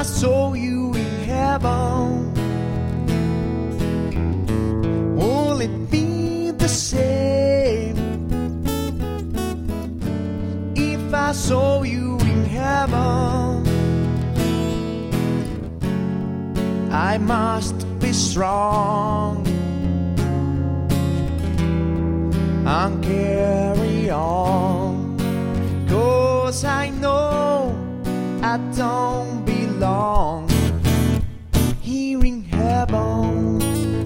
I saw you in heaven, will it be the same? If I saw you in heaven, I must be strong and carry on, 'cause I know I don't belong here in heaven.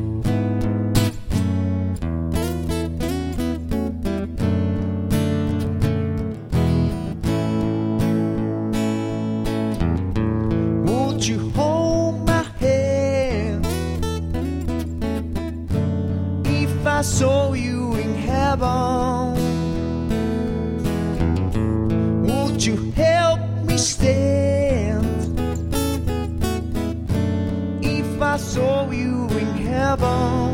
Would you hold my hand if I saw you in heaven? Would you help me stand if I saw you in heaven?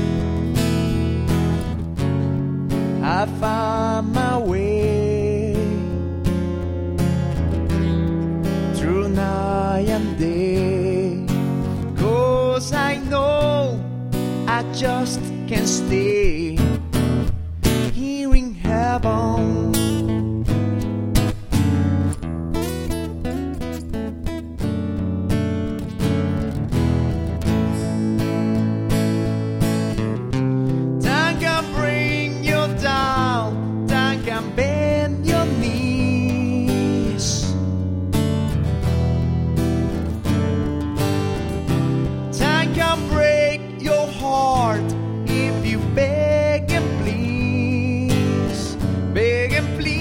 I found my way through night and day, 'cause I know I just can't stay here in heaven. Time can bring you down, time can bend your knees. Time can break your heart if you beg and please, beg and please.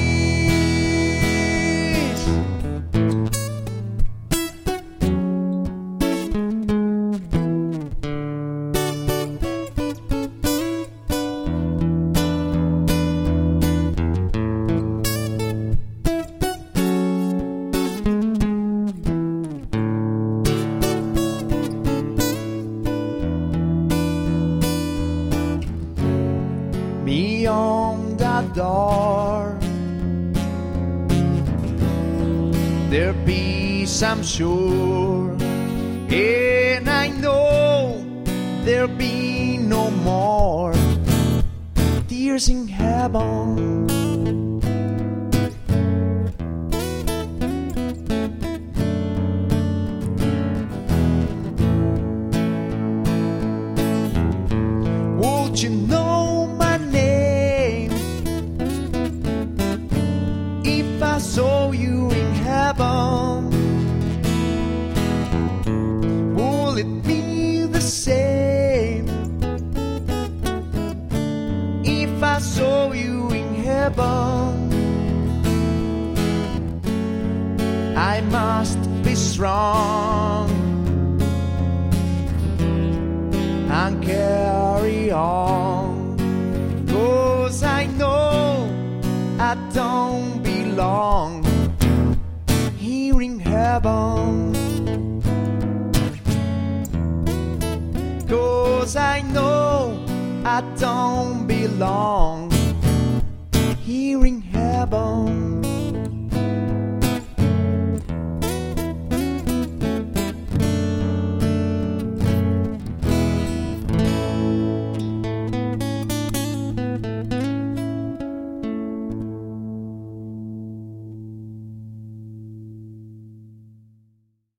Beyond the door, there'll be some sure, and I know there'll be no more tears in heaven. Would you know my name if I saw you in heaven? Will it be the same if I saw you in heaven? I must be strong and carry on, 'cause I know I don't belong here in heaven. 'Cause I know I don't belong